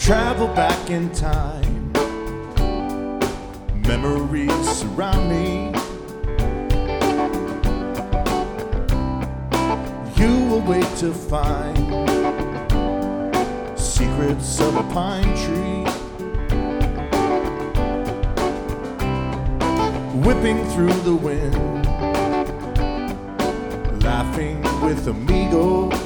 travel back in time. Memories surround me. You will wait to find secrets of a pine tree, whipping through the wind, laughing with amigos.